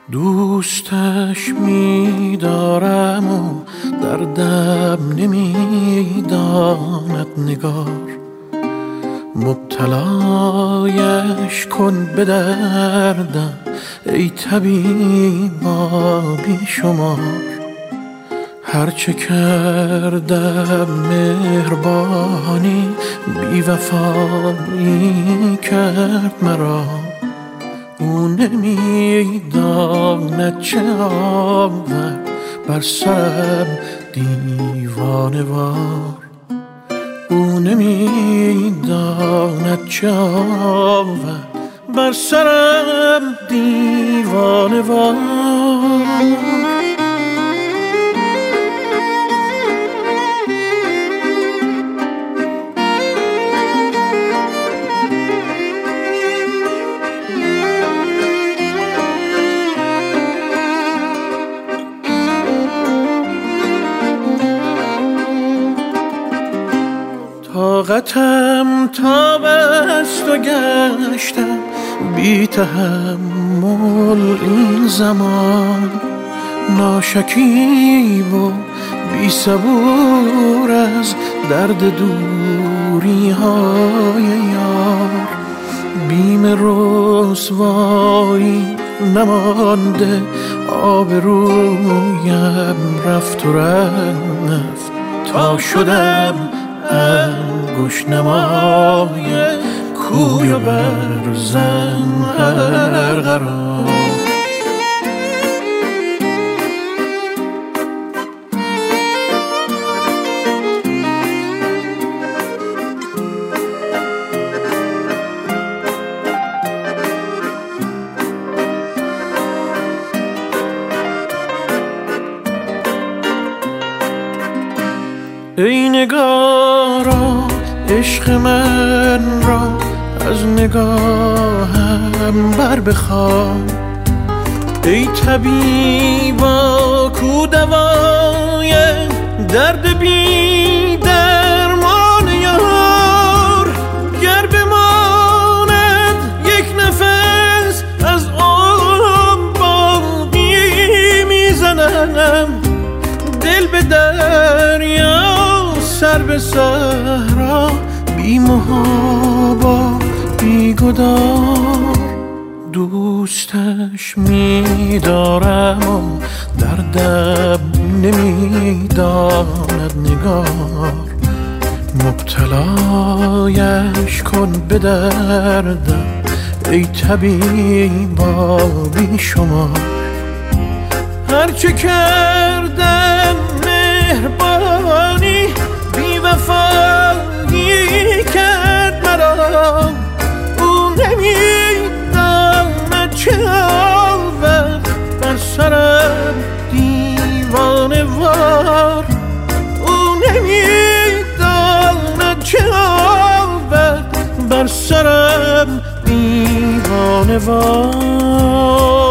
دوستش می‌دارم و دردم نمی‌داند نگار، مبتلایش کن به دردم ای طبیبا بی شمار. هرچه کردم مهربانی، بی وفایی کرد مرا. او نمی‌داند چه آورد بر سرم دیوانه وار. او نمی‌داند چه آورد بر سرم دیوانه وار. طاقتم تاب است و گشتم بی تحمل این زمان. ناشکیب و بی صبور از درد دوری های یار. بیم رسوایی نمانده، آبرویم رفت و رفت تا شدم انگشت نمای کوی و برزن هر قرار. ای نگارا عشق من را از نگاهم بر بخوان. ای طبیبا کو دوای درد بی درمان یار. گر بماند یک نفس از آن باقی میزنم. دل به دریا سر به صحرا، بی محابا بی گدار. دوستش می‌دارم و دردم نمی‌داند نگار. مبتلایش کن به دردم ای طبیبا بی شمار. هرچه کردم مهربانی، بی وفایی کرد مرا. او نمی‌داند چه آورد بر سرم دیوانه وار. او نمی‌داند چه آورد بر سرم دیوانه وار.